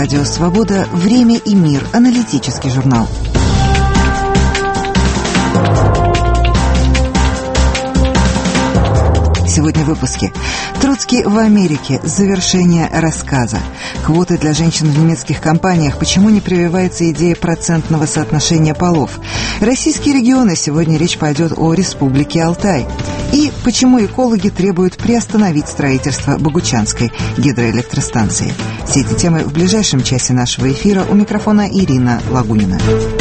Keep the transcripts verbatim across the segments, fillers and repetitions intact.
Радио «Свобода». Время и мир. Аналитический журнал. Сегодня в выпуске. Троцкий в Америке. Завершение рассказа. Квоты для женщин в немецких компаниях. Почему не прививается идея процентного соотношения полов? Российские регионы. Сегодня речь пойдет о Республике Алтай. И почему экологи требуют приостановить строительство Богучанской гидроэлектростанции. Все эти темы в ближайшем часе нашего эфира. У микрофона Ирина Лагунина.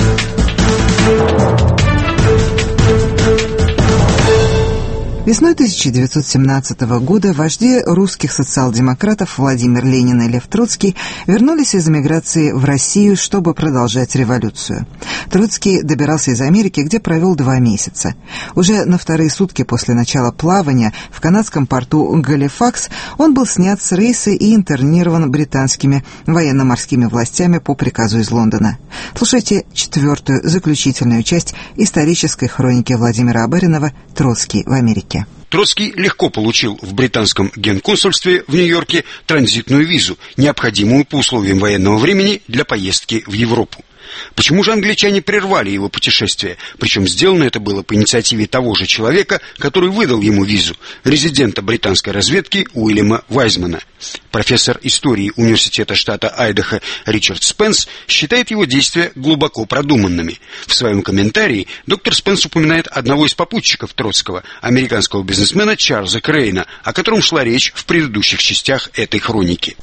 Весной тысяча девятьсот семнадцатого года вожди русских социал-демократов Владимир Ленин и Лев Троцкий вернулись из эмиграции в Россию, чтобы продолжать революцию. Троцкий добирался из Америки, где провел два месяца. Уже на вторые сутки после начала плавания в канадском порту Галифакс он был снят с рейса и интернирован британскими военно-морскими властями по приказу из Лондона. Слушайте четвертую, заключительную часть исторической хроники Владимира Абаринова «Троцкий в Америке». Троцкий легко получил в британском генконсульстве в Нью-Йорке транзитную визу, необходимую по условиям военного времени для поездки в Европу. Почему же англичане прервали его путешествие? Причем сделано это было по инициативе того же человека, который выдал ему визу, резидента британской разведки Уильяма Вайзмана. Профессор истории университета штата Айдахо Ричард Спенс считает его действия глубоко продуманными. В своем комментарии доктор Спенс упоминает одного из попутчиков Троцкого, американского бизнесмена Чарльза Крейна, о котором шла речь в предыдущих частях этой хроники.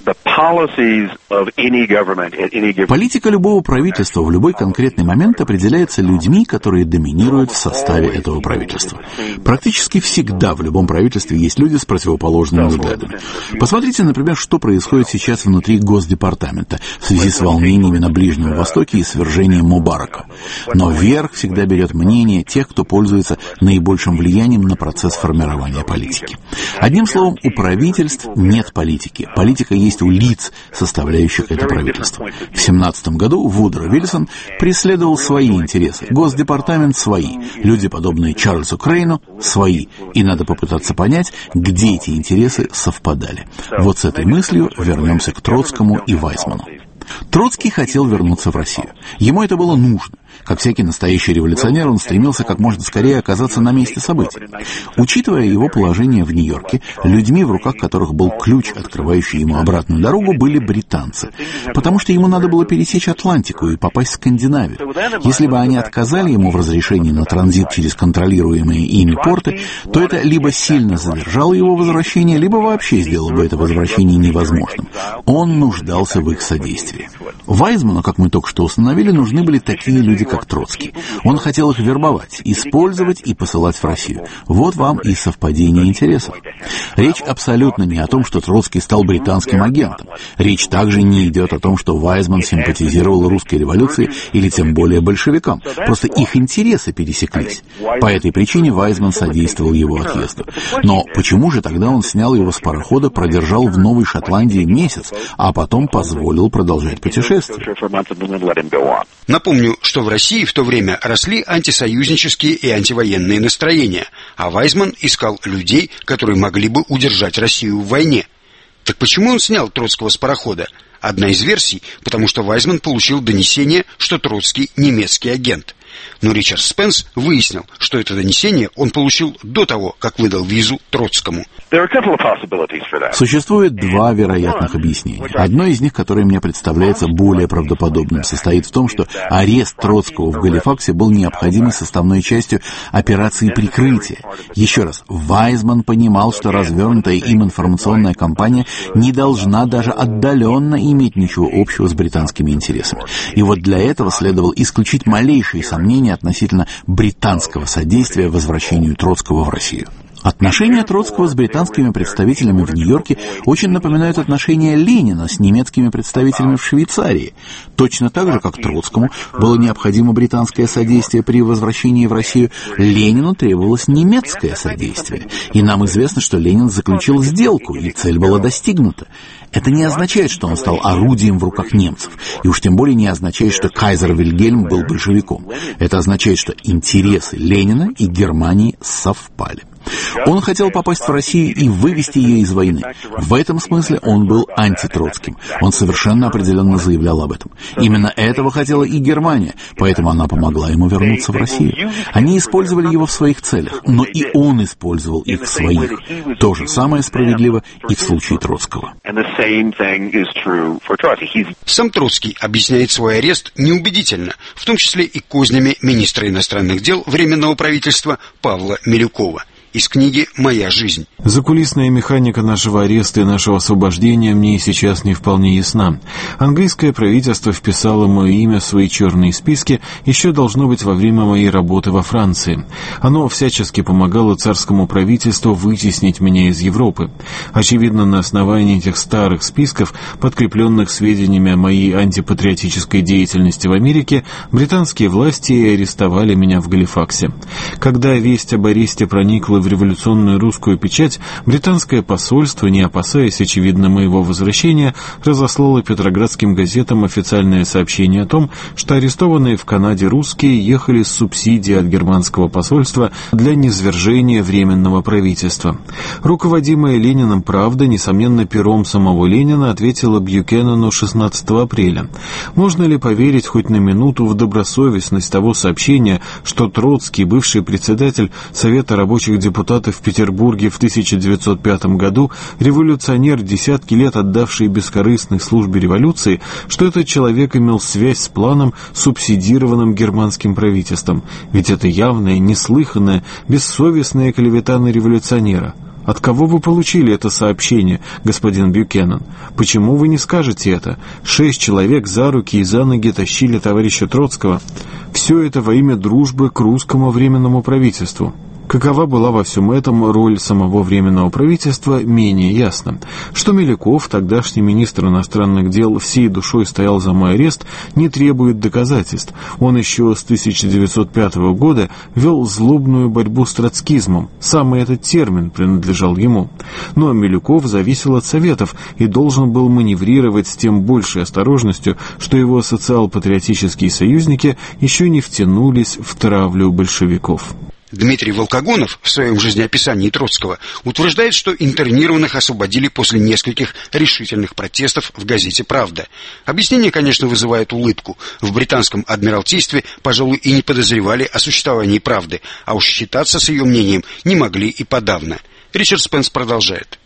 Политика любого правительства в любой конкретный момент определяется людьми, которые доминируют в составе этого правительства. Практически всегда в любом правительстве есть люди с противоположными взглядами. Посмотрите, например, что происходит сейчас внутри Госдепартамента в связи с волнениями на Ближнем Востоке и свержением Мубарака. Но верх всегда берет мнение тех, кто пользуется наибольшим влиянием на процесс формирования политики. Одним словом, у правительств нет политики. Политика есть у лиц, составляющих это правительство. В семнадцатом году Вудро Вильсон преследовал свои интересы, Госдепартамент свои, люди, подобные Чарльзу Крейну, свои. И надо попытаться понять, где эти интересы совпадали. Вот с этой мыслью вернемся к Троцкому и Вайзману. Троцкий хотел вернуться в Россию. Ему это было нужно. Как всякий настоящий революционер, он стремился как можно скорее оказаться на месте событий. Учитывая его положение в Нью-Йорке, людьми, в руках которых был ключ, открывающий ему обратную дорогу, были британцы. Потому что ему надо было пересечь Атлантику и попасть в Скандинавию. Если бы они отказали ему в разрешении на транзит через контролируемые ими порты, то это либо сильно задержало его возвращение, либо вообще сделало бы это возвращение невозможным. Он нуждался в их содействии. Вайзману, как мы только что установили, нужны были такие люди, как Троцкий. Он хотел их вербовать, использовать и посылать в Россию. Вот вам и совпадение интересов. Речь абсолютно не о том, что Троцкий стал британским агентом. Речь также не идет о том, что Вайзман симпатизировал русской революции или тем более большевикам. Просто их интересы пересеклись. По этой причине Вайзман содействовал его отъезду. Но почему же тогда он снял его с парохода, продержал в Новой Шотландии месяц, а потом позволил продолжать путешествие? Напомню, что в России в то время росли антисоюзнические и антивоенные настроения, а Вайзман искал людей, которые могли бы удержать Россию в войне. Так почему он снял Троцкого с парохода? Одна из версий, потому что Вайзман получил донесение, что Троцкий немецкий агент. Но Ричард Спенс выяснил, что это донесение он получил до того, как выдал визу Троцкому. Существует два вероятных объяснения. Одно из них, которое мне представляется более правдоподобным, состоит в том, что арест Троцкого в Галифаксе был необходимой составной частью операции прикрытия. Еще раз, Вайзман понимал, что развернутая им информационная кампания не должна даже отдаленно иметь ничего общего с британскими интересами. И вот для этого следовало исключить малейшие сомнения относительно британского содействия возвращению Троцкого в Россию. Отношения Троцкого с британскими представителями в Нью-Йорке очень напоминают отношения Ленина с немецкими представителями в Швейцарии. Точно так же, как Троцкому было необходимо британское содействие при возвращении в Россию, Ленину требовалось немецкое содействие. И нам известно, что Ленин заключил сделку, и цель была достигнута. Это не означает, что он стал орудием в руках немцев, и уж тем более не означает, что кайзер Вильгельм был большевиком. Это означает, что интересы Ленина и Германии совпали. Он хотел попасть в Россию и вывести ее из войны. В этом смысле он был антитроцким. Он совершенно определенно заявлял об этом. Именно этого хотела и Германия, поэтому она помогла ему вернуться в Россию. Они использовали его в своих целях, но и он использовал их в своих. То же самое справедливо и в случае Троцкого. Сам Троцкий объясняет свой арест неубедительно, в том числе и кознями министра иностранных дел Временного правительства Павла Милюкова. Из книги «Моя жизнь». Закулисная механика нашего ареста и нашего освобождения мне сейчас не вполне ясна. Английское правительство вписало мое имя в свои черные списки еще должно быть во время моей работы во Франции. Оно всячески помогало царскому правительству вытеснить меня из Европы. Очевидно, на основании этих старых списков, подкрепленных сведениями о моей антипатриотической деятельности в Америке, британские власти и арестовали меня в Галифаксе. Когда весть об аресте проникла в революционную русскую печать, британское посольство, не опасаясь, очевидно, моего возвращения, разослало петроградским газетам официальное сообщение о том, что арестованные в Канаде русские ехали с субсидией от германского посольства для низвержения Временного правительства. Руководимая Лениным «Правда», несомненно, пером самого Ленина, ответила Бьюкенену шестнадцатого апреля. Можно ли поверить хоть на минуту в добросовестность того сообщения, что Троцкий, бывший председатель Совета рабочих депутатов, депутаты в Петербурге в тысяча девятьсот пятом году, революционер, десятки лет отдавший бескорыстной службе революции, что этот человек имел связь с планом, субсидированным германским правительством. Ведь это явная, неслыханная, бессовестная клевета на революционера. От кого вы получили это сообщение, господин Бьюкенен? Почему вы не скажете это? Шесть человек за руки и за ноги тащили товарища Троцкого. Все это во имя дружбы к русскому Временному правительству. Какова была во всем этом роль самого Временного правительства, менее ясно. Что Милюков, тогдашний министр иностранных дел, всей душой стоял за мой арест, не требует доказательств. Он еще с тысяча девятьсот пятого года вел злобную борьбу с троцкизмом. Самый этот термин принадлежал ему. Но Милюков зависел от Советов и должен был маневрировать с тем большей осторожностью, что его социал-патриотические союзники еще не втянулись в травлю большевиков. Дмитрий Волкогонов в своем жизнеописании Троцкого утверждает, что интернированных освободили после нескольких решительных протестов в газете «Правда». Объяснение, конечно, вызывает улыбку. В британском адмиралтействе, пожалуй, и не подозревали о существовании «Правды», а уж считаться с ее мнением не могли и подавно. Ричард Спенс продолжает.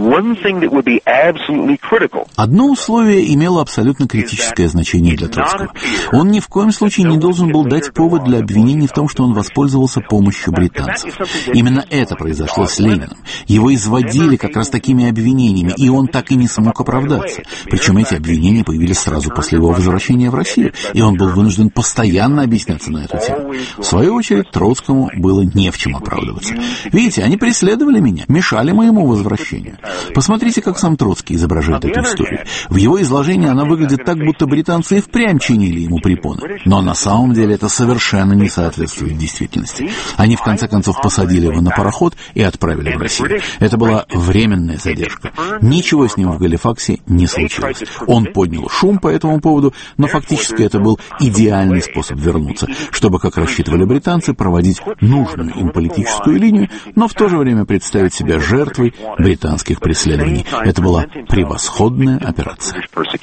Одно условие имело абсолютно критическое значение для Троцкого. Он ни в коем случае не должен был дать повод для обвинений в том, что он воспользовался помощью британцев. Именно это произошло с Лениным. Его изводили как раз такими обвинениями, и он так и не смог оправдаться. Причем эти обвинения появились сразу после его возвращения в Россию, и он был вынужден постоянно объясняться на эту тему. В свою очередь, Троцкому было не в чем оправдываться. Видите, они преследовали меня, мешали моему возвращению. Посмотрите, как сам Троцкий изображает эту историю. В его изложении она выглядит так, будто британцы и впрямь чинили ему препоны. Но на самом деле это совершенно не соответствует действительности. Они в конце концов посадили его на пароход и отправили в Россию. Это была временная задержка. Ничего с ним в Галифаксе не случилось. Он поднял шум по этому поводу, но фактически это был идеальный способ вернуться, чтобы, как рассчитывали британцы, проводить нужную им политическую линию, но в то же время представить себя жертвой британцев. преследований. Это была превосходная операция.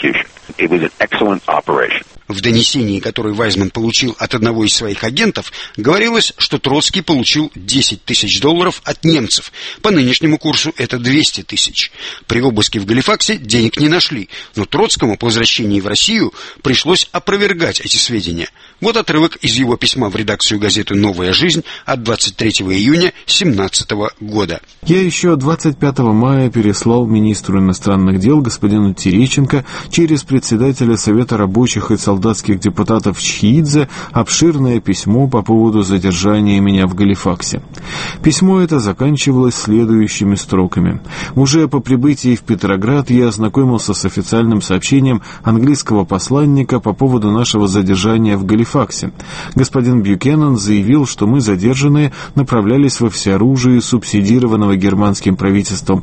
В донесении, которое Вайзман получил от одного из своих агентов, говорилось, что Троцкий получил десять тысяч долларов от немцев. По нынешнему курсу это двести тысяч. При обыске в Галифаксе денег не нашли, но Троцкому по возвращении в Россию пришлось опровергать эти сведения. Вот отрывок из его письма в редакцию газеты «Новая жизнь» от двадцать третьего июня семнадцатого года. Я еще двадцать пятого мая переслал министру иностранных дел господину Терещенко через председателя Совета рабочих и солдатских депутатов Чхиидзе обширное письмо по поводу задержания меня в Галифаксе. Письмо это заканчивалось следующими строками. Уже по прибытии в Петроград я ознакомился с официальным сообщением английского посланника по поводу нашего задержания в Галифаксе. Господин Бьюкенен заявил, что мы, задержанные, направлялись во всеоружии субсидированного германским правительством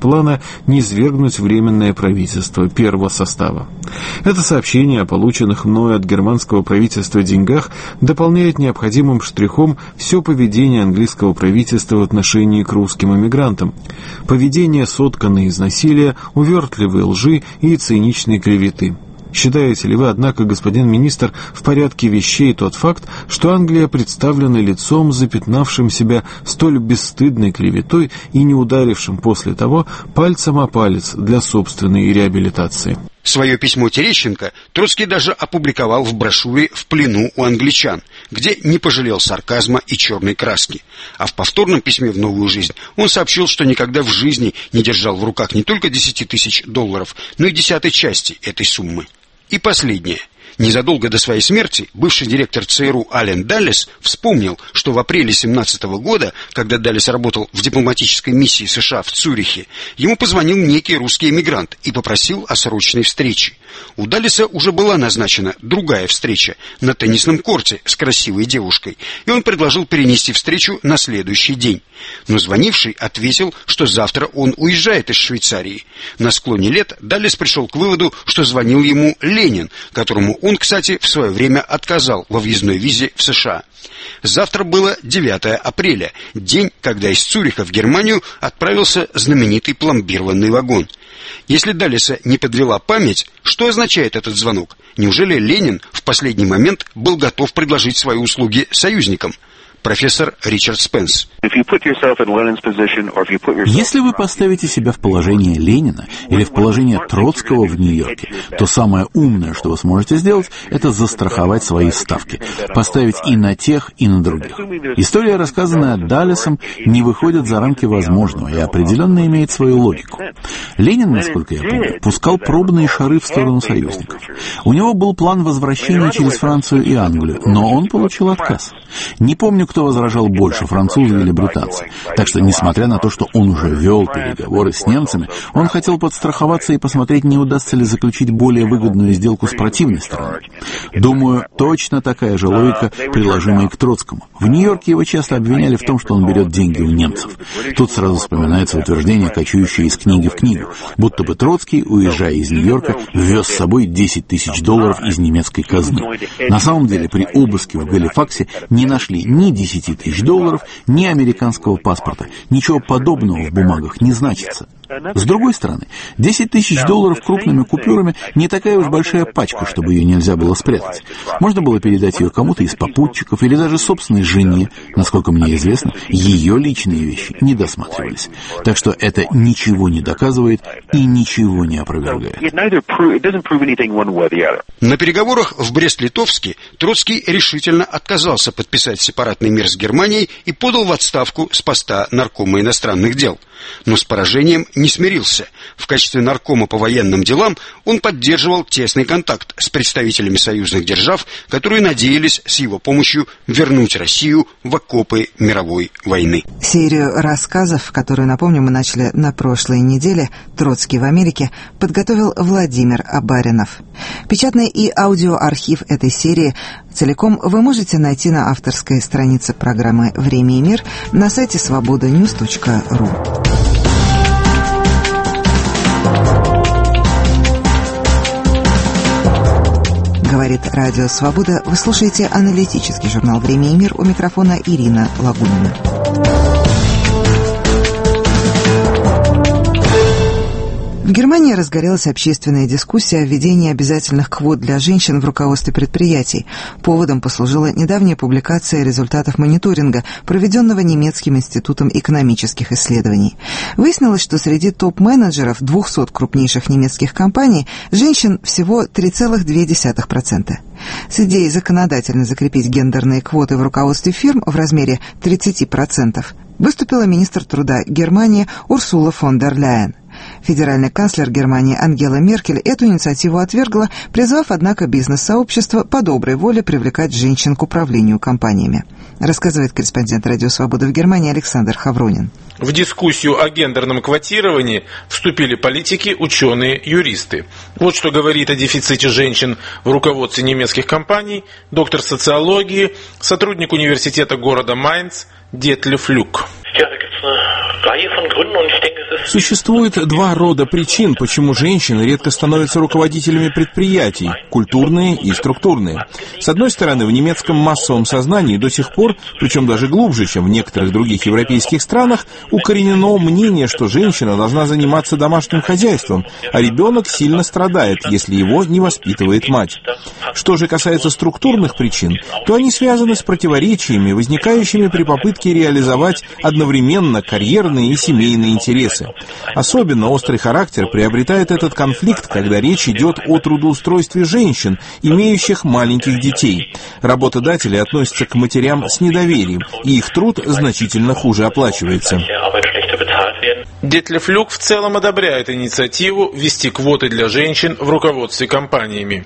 плана низвергнуть Временное правительство первого состава. Это сообщение о полученных мною от германского правительства деньгах дополняет необходимым штрихом все поведение английского правительства в отношении к русским эмигрантам. Поведение, сотканное из насилия, увертливой лжи и циничной клеветы. Считаете ли вы, однако, господин министр, в порядке вещей тот факт, что Англия представлена лицом, запятнавшим себя столь бесстыдной клеветой и не ударившим после того пальцем о палец для собственной реабилитации? Свое письмо Терещенко Троцкий даже опубликовал в брошюре «В плену у англичан», где не пожалел сарказма и черной краски. А в повторном письме в «Новую жизнь» он сообщил, что никогда в жизни не держал в руках не только десяти тысяч долларов, но и десятой части этой суммы. И последнее. Незадолго до своей смерти бывший директор ЦРУ Аллен Даллес вспомнил, что в апреле семнадцатого года, когда Даллес работал в дипломатической миссии США в Цюрихе, ему позвонил некий русский эмигрант и попросил о срочной встрече. У Даллеса уже была назначена другая встреча на теннисном корте с красивой девушкой, и он предложил перенести встречу на следующий день. Но звонивший ответил, что завтра он уезжает из Швейцарии. На склоне лет Даллес пришел к выводу, что звонил ему Ленин, которому он, кстати, в свое время отказал во въездной визе в США. Завтра было девятое апреля, день, когда из Цюриха в Германию отправился знаменитый пломбированный вагон. Если Даллеса не подвела память, что означает этот звонок? Неужели Ленин в последний момент был готов предложить свои услуги союзникам? Профессор Ричард Спенс. Если вы поставите себя в положение Ленина или в положение Троцкого в Нью-Йорке, то самое умное, что вы сможете сделать, это застраховать свои ставки, поставить и на тех, и на других. История, рассказанная Даллесом, не выходит за рамки возможного и определенно имеет свою логику. Ленин, насколько я помню, пускал пробные шары в сторону союзников. У него был план возвращения через Францию и Англию, но он получил отказ. Не помню, кто возражал больше, французы или британцы. Так что, несмотря на то, что он уже вел переговоры с немцами, он хотел подстраховаться и посмотреть, не удастся ли заключить более выгодную сделку с противной стороной. Думаю, точно такая же логика, приложимая к Троцкому. В Нью-Йорке его часто обвиняли в том, что он берет деньги у немцев. Тут сразу вспоминается утверждение, кочующее из книги в книгу, будто бы Троцкий, уезжая из Нью-Йорка, ввез с собой десять тысяч долларов из немецкой казны. На самом деле, при обыске в Галифаксе не нашли ни десяти тысяч долларов, ни американского паспорта. Ничего подобного в бумагах не значится. С другой стороны, десять тысяч долларов крупными купюрами не такая уж большая пачка, чтобы ее нельзя было спрятать. Можно было передать ее кому-то из попутчиков или даже собственной жене. Насколько мне известно, ее личные вещи не досматривались. Так что это ничего не доказывает и ничего не опровергает. На переговорах в Брест-Литовске Троцкий решительно отказался подписать сепаратный мир с Германией и подал в отставку с поста наркома иностранных дел. Но с поражением не смирился. В качестве наркома по военным делам он поддерживал тесный контакт с представителями союзных держав, которые надеялись с его помощью вернуть Россию в окопы мировой войны. Серию рассказов, которую, напомню, мы начали на прошлой неделе, «Троцкий в Америке», подготовил Владимир Абаринов. Печатный и аудиоархив этой серии целиком вы можете найти на авторской странице программы «Время и мир» на сайте свобода ньюс точка ру. Говорит Радио Свобода. Вы слушаете аналитический журнал «Время и мир». У микрофона Ирина Лагунина. В Германии разгорелась общественная дискуссия о введении обязательных квот для женщин в руководстве предприятий. Поводом послужила недавняя публикация результатов мониторинга, проведенного немецким институтом экономических исследований. Выяснилось, что среди топ-менеджеров двухсот крупнейших немецких компаний женщин всего три целых две десятых процента. С идеей законодательно закрепить гендерные квоты в руководстве фирм в размере тридцати процентов выступила министр труда Германии Урсула фон дер Ляйен. Федеральный канцлер Германии Ангела Меркель эту инициативу отвергла, призвав, однако, бизнес-сообщество по доброй воле привлекать женщин к управлению компаниями. Рассказывает корреспондент Радио Свобода в Германии Александр Хавронин. В дискуссию о гендерном квотировании вступили политики, ученые, юристы. Вот что говорит о дефиците женщин в руководстве немецких компаний доктор социологии, сотрудник университета города Майнц Детлеф Люк. Существует два рода причин, почему женщины редко становятся руководителями предприятий – культурные и структурные. С одной стороны, в немецком массовом сознании до сих пор, причем даже глубже, чем в некоторых других европейских странах, укоренено мнение, что женщина должна заниматься домашним хозяйством, а ребенок сильно страдает, если его не воспитывает мать. Что же касается структурных причин, то они связаны с противоречиями, возникающими при попытке реализовать одновременно карьерные и семейные интересы. Особенно острый характер приобретает этот конфликт, когда речь идет о трудоустройстве женщин, имеющих маленьких детей. Работодатели относятся к матерям с недоверием, и их труд значительно хуже оплачивается. Детлеф Люк в целом одобряет инициативу ввести квоты для женщин в руководстве компаниями.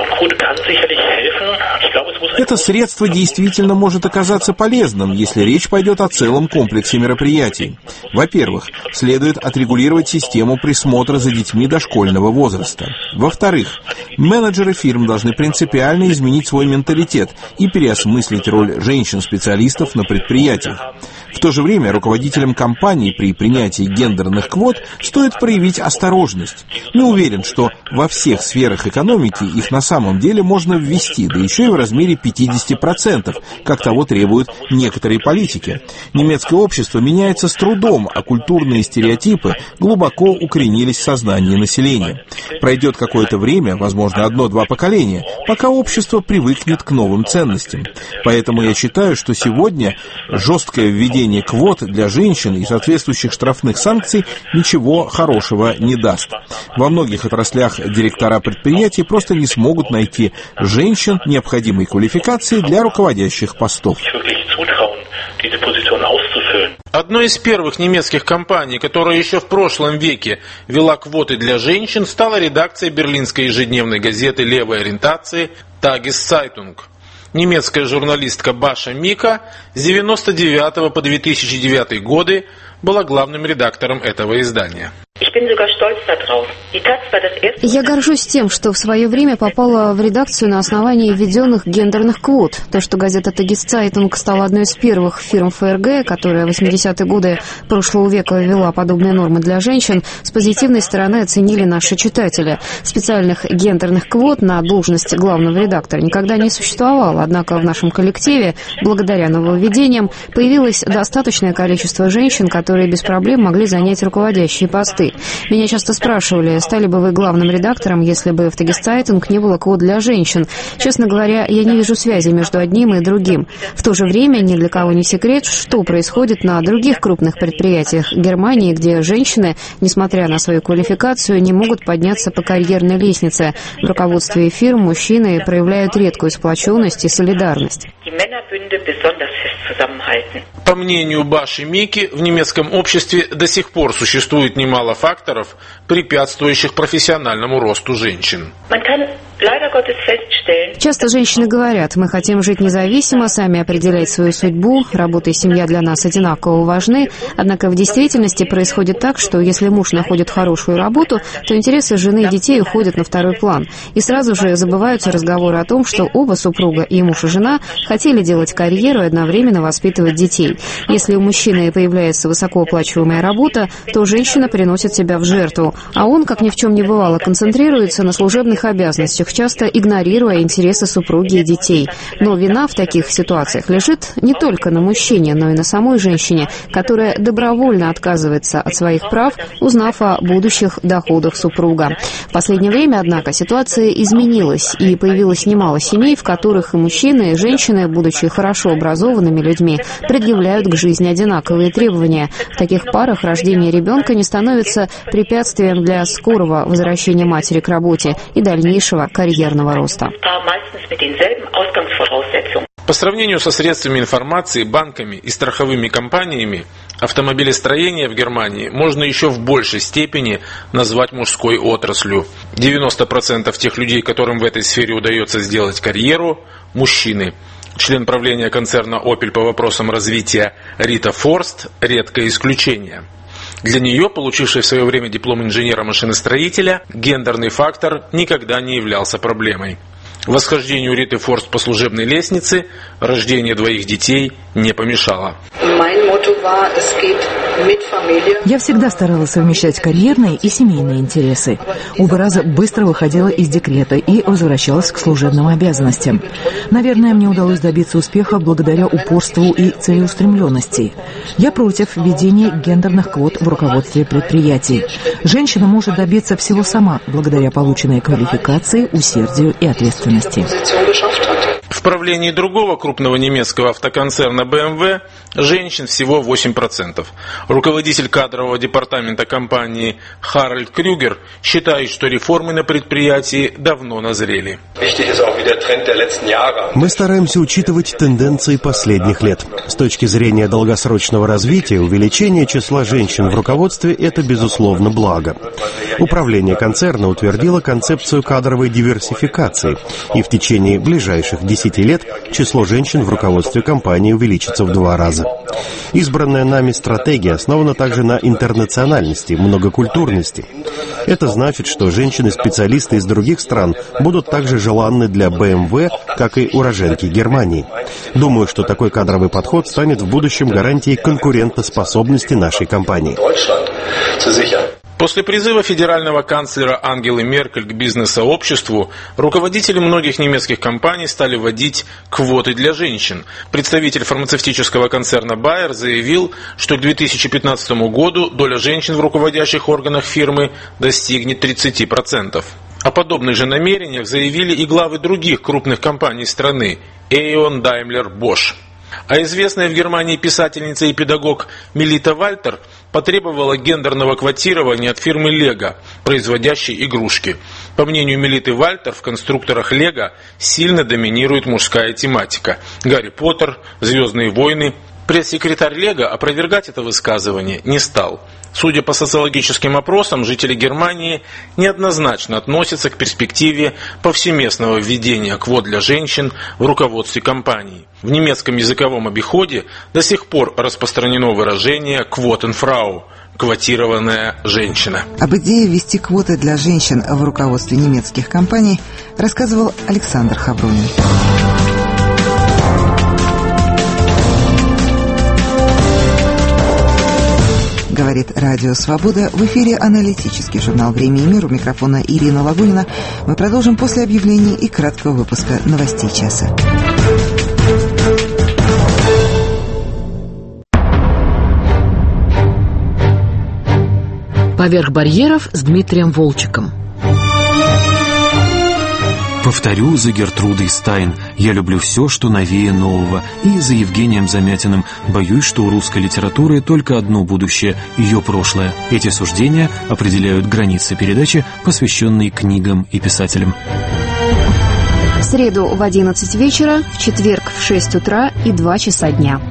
Это средство действительно может оказаться полезным, если речь пойдет о целом комплексе мероприятий. Во-первых, следует отрегулировать систему присмотра за детьми дошкольного возраста. Во-вторых, менеджеры фирм должны принципиально изменить свой менталитет и переосмыслить роль женщин-специалистов на предприятиях. В то же время руководителям компаний при принятии гендерных квот стоит проявить осторожность. Не уверен, что во всех сферах экономики их на самом деле можно ввести, да еще и в размере пятьдесят процентов, как того требуют некоторые политики. Немецкое общество меняется с трудом, а культурные стереотипы глубоко укоренились в сознании населения. Пройдет какое-то время, возможно, одно-два поколения, пока общество привыкнет к новым ценностям. Поэтому я считаю, что сегодня жесткое введение квот для женщин и соответствующих штрафных санкций ничего хорошего не даст. Во многих отраслях директора предприятий просто не смогут найти женщин необходимой квалификации для руководящих постов. Одной из первых немецких компаний, которая еще в прошлом веке ввела квоты для женщин, стала редакция берлинской ежедневной газеты левой ориентации «Tageszeitung». Немецкая журналистка Баша Мика с девяносто девятого по две тысячи девятый годы была главным редактором этого издания. Я горжусь тем, что в свое время попала в редакцию на основании введенных гендерных квот. То, что газета «Tageszeitung» стала одной из первых фирм ФРГ, которая в восьмидесятые годы прошлого века ввела подобные нормы для женщин, с позитивной стороны оценили наши читатели. Специальных гендерных квот на должность главного редактора никогда не существовало, однако в нашем коллективе, благодаря нововведениям, появилось достаточное количество женщин, которые без проблем могли занять руководящие посты. Меня часто спрашивали, стали бы вы главным редактором, если бы в Tageszeitung не было квот для женщин. Честно говоря, я не вижу связи между одним и другим. В то же время ни для кого не секрет, что происходит на других крупных предприятиях Германии, где женщины, несмотря на свою квалификацию, не могут подняться по карьерной лестнице. В руководстве фирм мужчины проявляют редкую сплоченность и солидарность. По мнению Баши Мики, в немецком обществе до сих пор существует немало факторов, препятствующих профессиональному росту женщин. Часто женщины говорят, мы хотим жить независимо, сами определять свою судьбу, работа и семья для нас одинаково важны, однако в действительности происходит так, что если муж находит хорошую работу, то интересы жены и детей уходят на второй план. И сразу же забываются разговоры о том, что оба супруга, и муж и жена, хотели делать карьеру и одновременно воспитывать детей. Если у мужчины появляется высокооплачиваемая работа, то женщина приносит себя в жертву, а он, как ни в чем не бывало, концентрируется на служебных обязанностях, часто игнорируя интересы супруги и детей. Но вина в таких ситуациях лежит не только на мужчине, но и на самой женщине, которая добровольно отказывается от своих прав, узнав о будущих доходах супруга. В последнее время, однако, ситуация изменилась, и появилось немало семей, в которых и мужчины, и женщины, будучи хорошо образованными людьми, предъявляют к жизни одинаковые требования. В таких парах рождение ребенка не становится препятствием для скорого возвращения матери к работе и дальнейшего карьерного роста. По сравнению со средствами информации, банками и страховыми компаниями, автомобилестроение в Германии можно еще в большей степени назвать мужской отраслью. девяносто процентов тех людей, которым в этой сфере удается сделать карьеру, мужчины. Член правления концерна Opel по вопросам развития Рита Форст – редкое исключение. Для нее, получившей в свое время диплом инженера-машиностроителя, гендерный фактор никогда не являлся проблемой. Восхождению Риты Форст по служебной лестнице рождение двоих детей не помешало. Я всегда старалась совмещать карьерные и семейные интересы. Оба раза быстро выходила из декрета и возвращалась к служебным обязанностям. Наверное, мне удалось добиться успеха благодаря упорству и целеустремленности. Я против введения гендерных квот в руководстве предприятий. Женщина может добиться всего сама, благодаря полученной квалификации, усердию и ответственности. В правлении другого крупного немецкого автоконцерна бэ эм вэ женщин всего восемь процентов. Руководитель кадрового департамента компании Харальд Крюгер считает, что реформы на предприятии давно назрели. Мы стараемся учитывать тенденции последних лет. С точки зрения долгосрочного развития, увеличение числа женщин в руководстве – это, безусловно, благо. Управление концерна утвердило концепцию кадровой диверсификации, и в течение ближайших десяти лет число женщин в руководстве компании увеличится в два раза. Избранная нами стратегия основана также на интернациональности, многокультурности. Это значит, что женщины-специалисты из других стран будут также желанны для бэ эм вэ, как и уроженки Германии. Думаю, что такой кадровый подход станет в будущем гарантией конкурентоспособности нашей компании. После призыва федерального канцлера Ангелы Меркель к бизнес-сообществу, руководители многих немецких компаний стали вводить квоты для женщин. Представитель фармацевтического концерна Bayer заявил, что к две тысячи пятнадцатому году доля женщин в руководящих органах фирмы достигнет тридцати процентов. О подобных же намерениях заявили и главы других крупных компаний страны – Aeon, Daimler, Bosch. А известная в Германии писательница и педагог Мелита Вальтер потребовала гендерного квотирования от фирмы Lego, производящей игрушки. По мнению Мелиты Вальтер, в конструкторах Lego сильно доминирует мужская тематика. Гарри Поттер, Звездные войны. Пресс-секретарь Lego опровергать это высказывание не стал. Судя по социологическим опросам, жители Германии неоднозначно относятся к перспективе повсеместного введения квот для женщин в руководстве компаний. В немецком языковом обиходе до сих пор распространено выражение «Quotenfrau» – «квотированная женщина». Об идее ввести квоты для женщин в руководстве немецких компаний рассказывал Александр Хаврунин. Говорит Радио Свобода. В эфире аналитический журнал «Время и мир». У микрофона Ирина Лагунина. Мы продолжим после объявлений и краткого выпуска новостей часа. «Поверх барьеров» с Дмитрием Волчиком. Повторю за Гертрудой Стайн: я люблю все, что новее нового. И за Евгением Замятиным: боюсь, что у русской литературы только одно будущее – ее прошлое. Эти суждения определяют границы передачи, посвященной книгам и писателям. В среду в одиннадцать вечера, в четверг в шесть утра и два часа дня.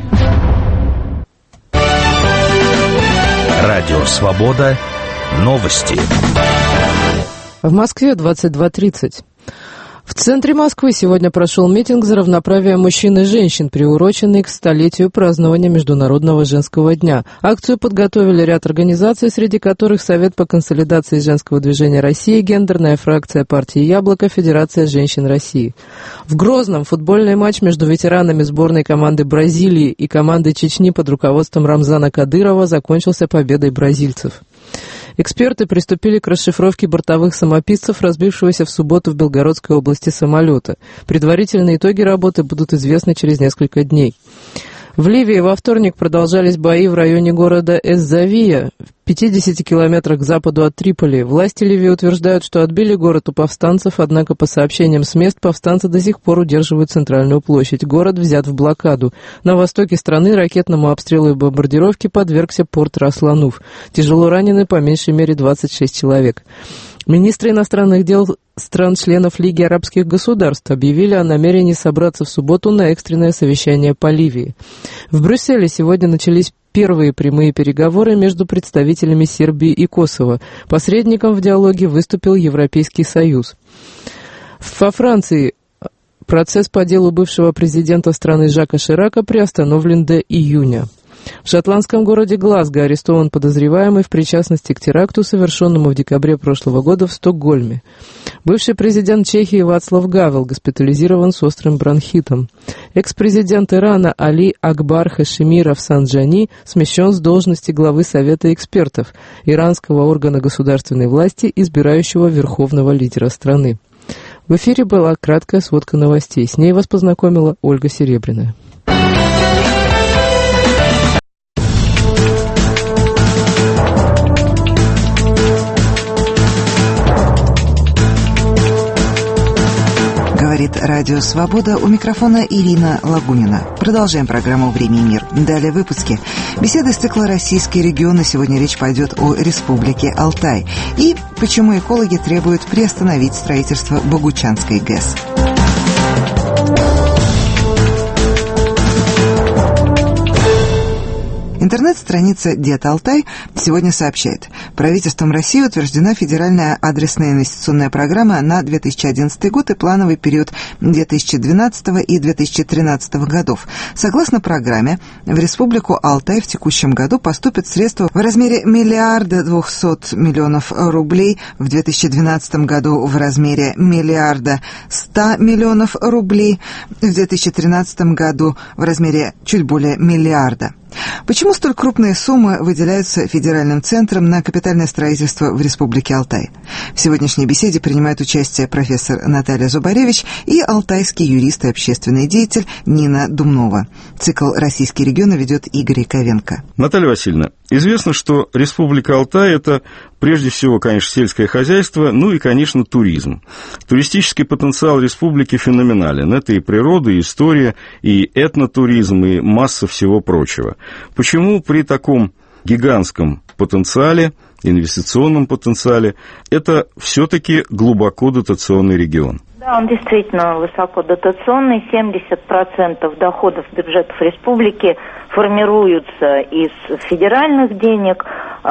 Радио «Свобода». Новости. В Москве двадцать два тридцать. В центре Москвы сегодня прошел митинг за равноправие мужчин и женщин, приуроченный к столетию празднования Международного женского дня. Акцию подготовили ряд организаций, среди которых Совет по консолидации женского движения России, гендерная фракция партии «Яблоко», Федерация женщин России. В Грозном футбольный матч между ветеранами сборной команды Бразилии и командой Чечни под руководством Рамзана Кадырова закончился победой бразильцев. Эксперты приступили к расшифровке бортовых самописцев, разбившегося в субботу в Белгородской области самолета. Предварительные итоги работы будут известны через несколько дней. В Ливии во вторник продолжались бои в районе города Эс-Завия, в пятидесяти километрах к западу от Триполи. Власти Ливии утверждают, что отбили город у повстанцев, однако, по сообщениям с мест, повстанцы до сих пор удерживают центральную площадь. Город взят в блокаду. На востоке страны ракетному обстрелу и бомбардировке подвергся порт Рас-Лануф. Тяжело ранены по меньшей мере двадцать шесть человек. Министры иностранных дел стран-членов Лиги арабских государств объявили о намерении собраться в субботу на экстренное совещание по Ливии. В Брюсселе сегодня начались первые прямые переговоры между представителями Сербии и Косово. Посредником в диалоге выступил Европейский Союз. Во Франции процесс по делу бывшего президента страны Жака Ширака приостановлен до июня. В шотландском городе Глазго арестован подозреваемый в причастности к теракту, совершенному в декабре прошлого года в Стокгольме. Бывший президент Чехии Вацлав Гавел госпитализирован с острым бронхитом. Экс-президент Ирана Али Акбар Хашемиров Санджани смещен с должности главы Совета экспертов, иранского органа государственной власти, избирающего верховного лидера страны. В эфире была краткая сводка новостей. С ней вас познакомила Ольга Серебряная. Говорит Радио Свобода, у микрофона Ирина Лагунина. Продолжаем программу «Время и мир». Далее в выпуске. Беседы из цикла «Российские регионы». Сегодня речь пойдет о Республике Алтай. И почему экологи требуют приостановить строительство Богучанской ГЭС. Интернет-страница «Дед Алтай» сегодня сообщает: правительством России утверждена федеральная адресная инвестиционная программа на две тысячи одиннадцатый год и плановый период две тысячи двенадцатого и две тысячи тринадцатого годов. Согласно программе, в Республику Алтай в текущем году поступят средства в размере миллиарда двухсот миллионов рублей, в две тысячи двенадцатом году в размере миллиарда ста миллионов рублей, в две тысячи тринадцатом году в размере чуть более миллиарда. Почему столь крупные суммы выделяются федеральным центром на капитальное строительство в Республике Алтай? В сегодняшней беседе принимает участие профессор Наталья Зубаревич и алтайский юрист и общественный деятель Нина Думнова. Цикл «Российские регионы» ведет Игорь Яковенко. Наталья Васильевна, известно, что Республика Алтай – это прежде всего, конечно, сельское хозяйство, ну и, конечно, туризм. Туристический потенциал республики феноменален. Это и природа, и история, и этнотуризм, и масса всего прочего. Почему при таком гигантском потенциале, инвестиционном потенциале, это все-таки глубоко дотационный регион? Да, он действительно высокодотационный. семьдесят процентов доходов бюджетов республики формируются из федеральных денег.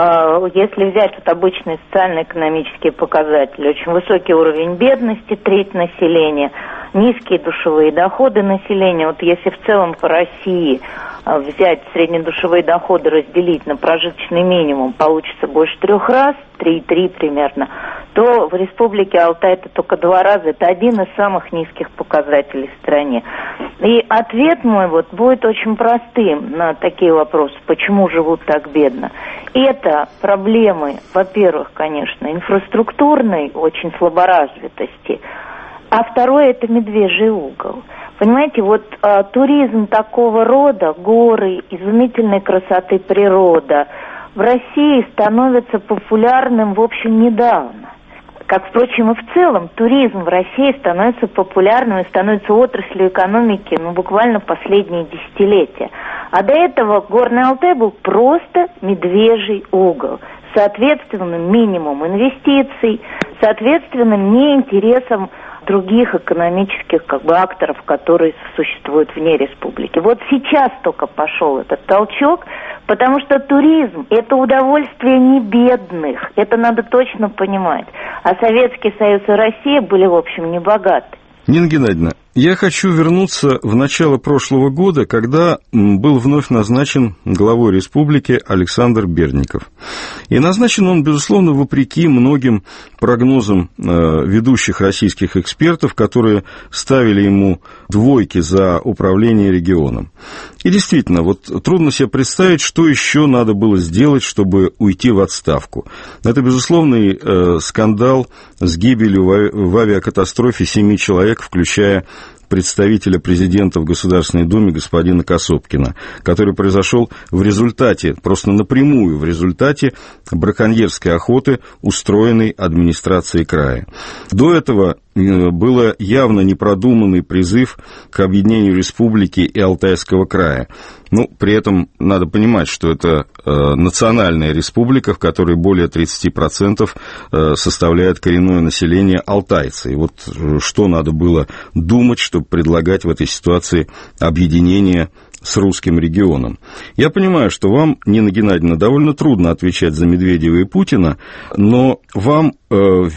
Если взять вот обычные социально-экономические показатели, очень высокий уровень бедности, треть населения, низкие душевые доходы населения. Вот если в целом по России взять среднедушевые доходы, разделить на прожиточный минимум, получится больше трех раз, три и три примерно, то в Республике Алтай это только два раза. Это один из самых низких показателей в стране. И ответ мой вот будет очень простым на такие вопросы. Почему живут так бедно? Это проблемы, во-первых, конечно, инфраструктурной очень слаборазвитости, а второе – это медвежий угол. Понимаете, вот а, туризм такого рода, горы, изумительной красоты природа, в России становится популярным, в общем, недавно. Как, впрочем, и в целом туризм в России становится популярным и становится отраслью экономики, ну, буквально последние десятилетия. А до этого Горный Алтай был просто медвежий угол, соответственным минимум инвестиций, соответственным неинтересом других экономических как бы акторов, которые существуют вне республики. Вот сейчас только пошел этот толчок, потому что туризм – это удовольствие не бедных, это надо точно понимать. А Советский Союз и Россия были, в общем, не богаты. Нина Геннадьевна, я хочу вернуться в начало прошлого года, когда был вновь назначен главой республики Александр Бердников. И назначен он, безусловно, вопреки многим прогнозам э, ведущих российских экспертов, которые ставили ему двойки за управление регионом. И действительно, вот трудно себе представить, что еще надо было сделать, чтобы уйти в отставку. Это, безусловный э, скандал с гибелью в, в авиакатастрофе семи человек, включая представителя президента в Государственной Думе господина Касопкина, который произошел в результате, просто напрямую в результате браконьерской охоты, устроенной администрацией края. До этого был явно непродуманный призыв к объединению республики и Алтайского края. Ну, при этом надо понимать, что это э, национальная республика, в которой более тридцать процентов э, составляет коренное население алтайцы. И вот э, что надо было думать, чтобы предлагать в этой ситуации объединение с русским регионом. Я понимаю, что вам, Нина Геннадьевна, довольно трудно отвечать за Медведева и Путина, но вам, э,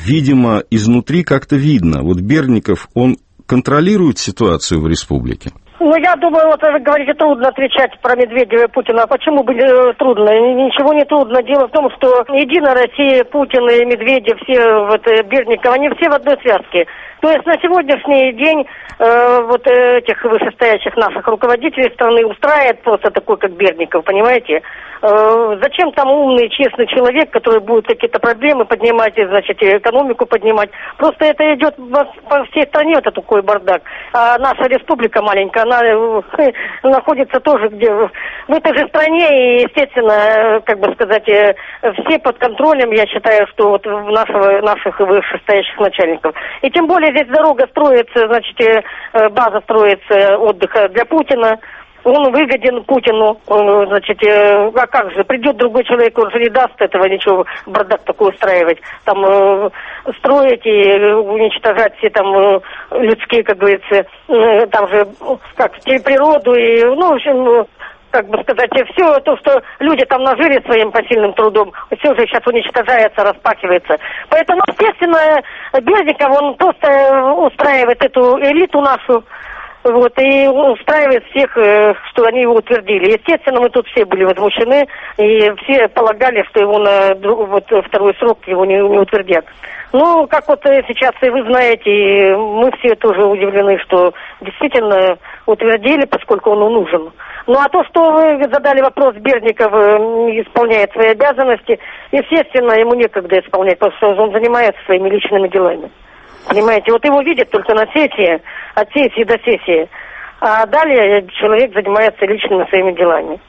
видимо, изнутри как-то видно. Вот Бердников, он контролирует ситуацию в республике? Ну, я думаю, вот вы говорите, трудно отвечать про Медведева и Путина. А почему бы трудно? Ничего не трудно. Дело в том, что Единая Россия, Путин и Медведев, все вот, Берников, они все в одной связке. То есть на сегодняшний день э, вот этих вышестоящих наших руководителей страны устраивает просто такой, как Берников, понимаете? Э, зачем там умный, честный человек, который будет какие-то проблемы поднимать, значит, экономику поднимать? Просто это идет по всей стране, это такой бардак. А наша республика маленькая, она э, находится тоже где в этой же стране, и, естественно, как бы сказать, э, все под контролем, я считаю, что вот нашего, наших вышестоящих начальников. И тем более здесь дорога строится, значит, база строится отдыха для Путина. Он выгоден Путину, значит, а как же, придет другой человек, он же не даст этого ничего, бардак такой устраивать, там, строить и уничтожать все там людские, как говорится, там же, как, природу и, ну, в общем, как бы сказать, все то, что люди там нажили своим посильным трудом, все же сейчас уничтожается, распахивается. Поэтому, естественно, Берников, он просто устраивает эту элиту нашу, вот, и устраивает всех, что они его утвердили. Естественно, мы тут все были возмущены, и все полагали, что его на вот, второй срок его не, не утвердят. Ну, как вот сейчас и вы знаете, мы все тоже удивлены, что действительно утвердили, поскольку он нужен. Ну, а то, что вы задали вопрос, Берников не исполняет свои обязанности, естественно, ему некогда исполнять, потому что он занимается своими личными делами. Понимаете, вот его видят только на сессии, от сессии до сессии, а далее человек занимается личными своими делами.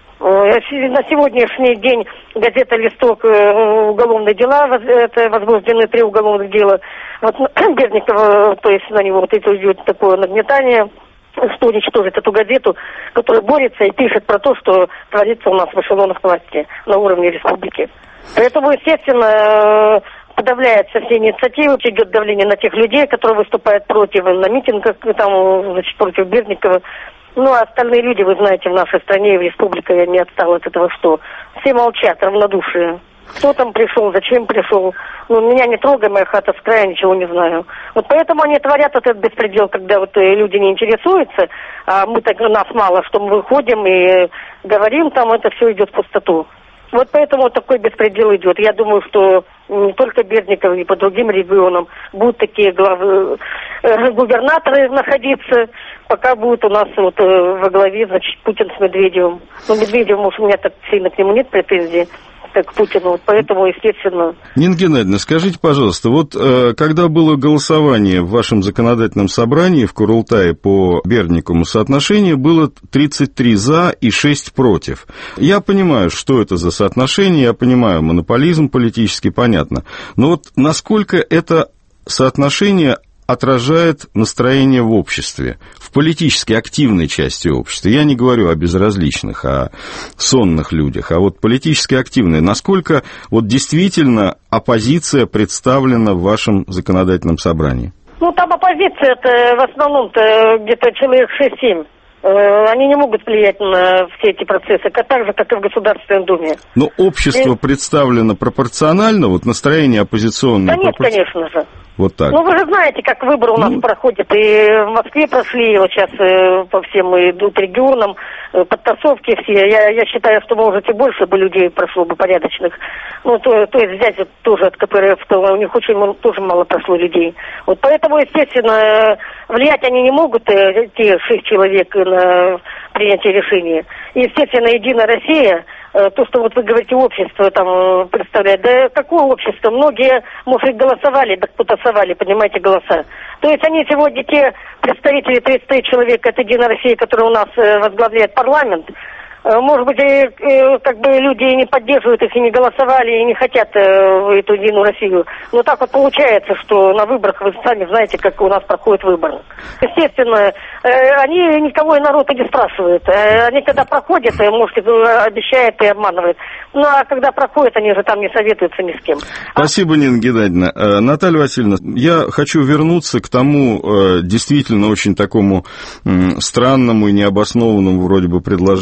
На сегодняшний день газета «Листок», уголовные дела, это возбуждены три уголовных дела. Вот Берникова, то есть на него вот это идет такое нагнетание, что уничтожит эту газету, которая борется и пишет про то, что творится у нас в эшелонах власти на уровне республики. Поэтому, естественно, подавляются все инициативы, идет давление на тех людей, которые выступают против, на митингах, там, значит, против Берникова. Ну, а остальные люди, вы знаете, в нашей стране, в республике, я не отстала от этого, что все молчат, равнодушие. Кто там пришел, зачем пришел? Ну, меня не трогай, моя хата с края, ничего не знаю. Вот поэтому они творят этот беспредел, когда вот люди не интересуются, а мы так, нас мало, что мы выходим и говорим, там это все идет в пустоту. Вот поэтому вот такой беспредел идет. Я думаю, что не только Берников, и по другим регионам будут такие главы, э, губернаторы находиться, пока будет у нас вот э, во главе, значит, Путин с Медведевым. Но Медведев, может, у меня так сильно к нему нет претензий, как к Путину, вот поэтому, естественно... Нина Геннадьевна, скажите, пожалуйста, вот э, когда было голосование в вашем законодательном собрании в Курултае по Берникову, соотношение было тридцать три за и шесть против. Я понимаю, что это за соотношение, я понимаю, монополизм политический, понятно. Но вот насколько это соотношение отражает настроение в обществе, в политически активной части общества. Я не говорю о безразличных, о сонных людях, а вот политически активные. Насколько вот действительно оппозиция представлена в вашем законодательном собрании? Ну, там оппозиция, это в основном-то где-то человек шесть-семь. Они не могут влиять на все эти процессы, так же, как и в Государственной Думе. Но общество и... представлено пропорционально, вот настроение оппозиционное? Да нет, пропор... конечно же. Вот так. Ну, вы же знаете, как выборы у нас ну... проходят. И в Москве прошли, вот сейчас по всем идут регионам, подтасовки все. Я, я считаю, что, может, и больше бы людей прошло бы порядочных. Ну, то, то есть взять тоже от ка пэ эр эф, то у них очень тоже мало прошло людей. Вот поэтому, естественно, влиять они не могут, те шесть человек, на принятие решения. Естественно, Единая Россия, то, что вот вы говорите, общество там представляет, да какое общество? Многие, может, голосовали, да потасовали, понимаете, голоса. То есть они сегодня, те представители, тридцать три человека от Единой России, которые у нас возглавляет парламент, может быть, и, и, как бы люди не поддерживают их, и не голосовали, и не хотят э, эту Единую Россию. Но так вот получается, что на выборах, вы сами знаете, как у нас проходят выборы. Естественно, э, они никого и народ не спрашивают. Э, они когда проходят, э, может, обещают и обманывают. Ну, а когда проходят, они же там не советуются ни с кем. Спасибо, Нина Геннадьевна. Э, Наталья Васильевна, я хочу вернуться к тому э, действительно очень такому э, странному и необоснованному вроде бы предложению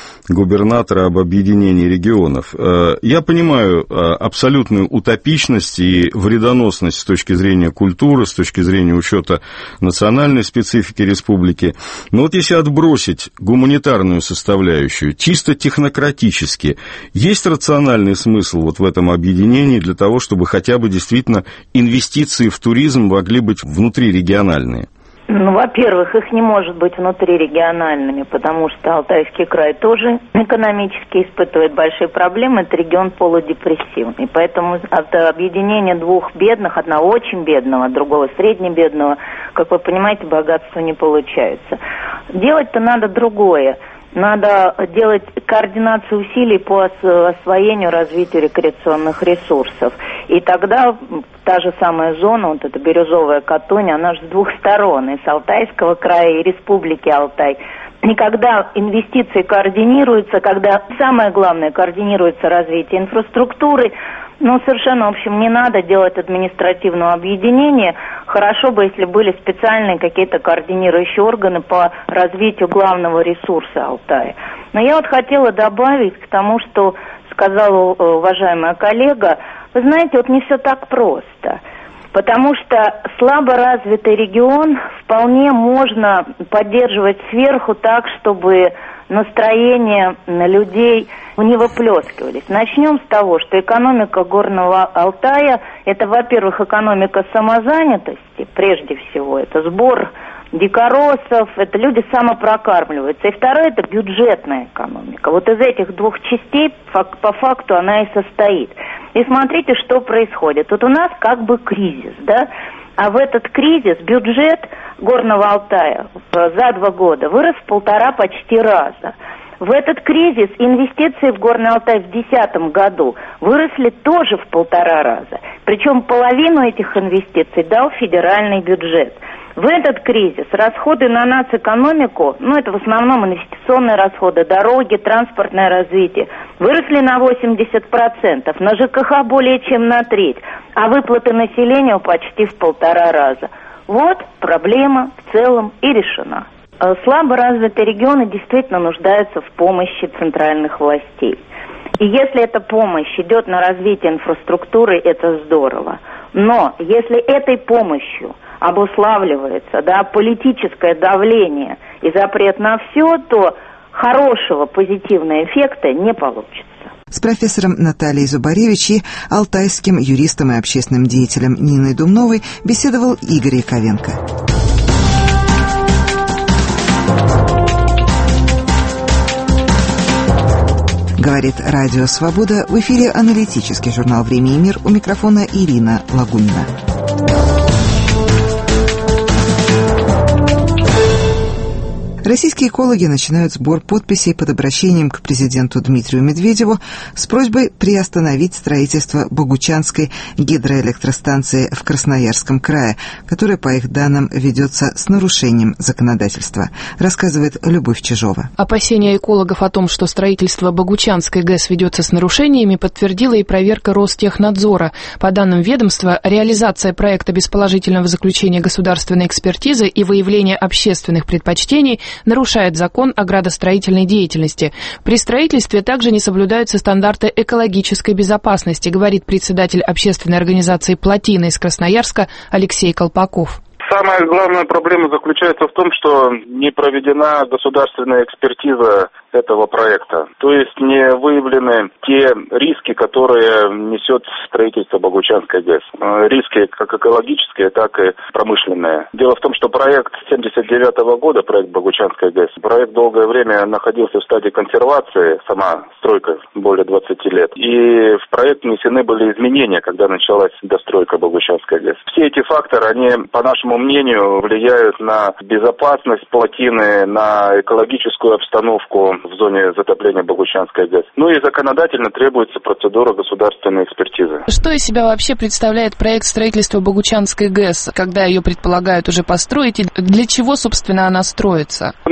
губернатора об объединении регионов. Я понимаю абсолютную утопичность и вредоносность с точки зрения культуры, с точки зрения учета национальной специфики республики. Но вот если отбросить гуманитарную составляющую, чисто технократически, есть рациональный смысл вот в этом объединении для того, чтобы хотя бы действительно инвестиции в туризм могли быть внутрирегиональные? Ну, во-первых, их не может быть внутрирегиональными, потому что Алтайский край тоже экономически испытывает большие проблемы, это регион полудепрессивный. Поэтому от объединения двух бедных, одного очень бедного, другого среднебедного, как вы понимаете, богатства не получается. Делать-то надо другое. Надо делать координацию усилий по освоению, развитию рекреационных ресурсов. И тогда та же самая зона, вот эта Бирюзовая Катунь, она же с двух сторон, и с Алтайского края, и Республики Алтай. И когда инвестиции координируются, когда, самое главное, координируется развитие инфраструктуры, ну, совершенно, в общем, не надо делать административного объединения. Хорошо бы, если были специальные какие-то координирующие органы по развитию главного ресурса Алтая. Но я вот хотела добавить к тому, что сказала уважаемая коллега. Вы знаете, вот не все так просто. Потому что слабо развитый регион вполне можно поддерживать сверху так, чтобы настроения людей не выплескивались. Начнем с того, что экономика Горного Алтая – это, во-первых, экономика самозанятости, прежде всего, это сбор дикоросов, это люди самопрокармливаются. И второе – это бюджетная экономика. Вот из этих двух частей по факту она и состоит. И смотрите, что происходит. Вот у нас как бы кризис, да? А в этот кризис бюджет Горного Алтая за два года вырос в полтора почти раза. В этот кризис инвестиции в Горный Алтай в две тысячи десятом году выросли тоже в полтора раза. Причем половину этих инвестиций дал федеральный бюджет. В этот кризис расходы на нацэкономику, ну это в основном инвестиционные расходы, дороги, транспортное развитие, выросли на восемьдесят процентов, на ЖКХ более чем на треть, а выплаты населению почти в полтора раза. Вот проблема в целом и решена. Слабо развитые регионы действительно нуждаются в помощи центральных властей. И если эта помощь идет на развитие инфраструктуры, это здорово. Но если этой помощью обуславливается, да, политическое давление и запрет на все, то хорошего позитивного эффекта не получится. С профессором Натальей Зубаревич и алтайским юристом и общественным деятелем Ниной Думновой беседовал Игорь Яковенко. Говорит Радио Свобода. В эфире аналитический журнал «Время и мир». У микрофона Ирина Лагунина. Российские экологи начинают сбор подписей под обращением к президенту Дмитрию Медведеву с просьбой приостановить строительство Богучанской гидроэлектростанции в Красноярском крае, которая, по их данным, ведется с нарушением законодательства, рассказывает Любовь Чижова. Опасения экологов о том, что строительство Богучанской ГЭС ведется с нарушениями, подтвердила и проверка Ростехнадзора. По данным ведомства, реализация проекта без положительного заключения государственной экспертизы и выявления общественных предпочтений нарушает закон о градостроительной деятельности. При строительстве также не соблюдаются стандарты экологической безопасности, говорит председатель общественной организации «Плотина» из Красноярска Алексей Колпаков. Самая главная проблема заключается в том, что не проведена государственная экспертиза этого проекта. То есть не выявлены те риски, которые несет строительство Богучанской ГЭС. Риски как экологические, так и промышленные. Дело в том, что проект семьдесят девятого года, проект Богучанской ГЭС, проект долгое время находился в стадии консервации, сама стройка более двадцати лет. И в проект внесены были изменения, когда началась достройка Богучанской ГЭС. Все эти факторы, они, по нашему мнению, влияют на безопасность плотины, на экологическую обстановку в зоне затопления Богучанской ГЭС. Ну и законодательно требуется процедура государственной экспертизы. Что из себя вообще представляет проект строительства Богучанской ГЭС, когда ее предполагают уже построить, и для чего, собственно, она строится? На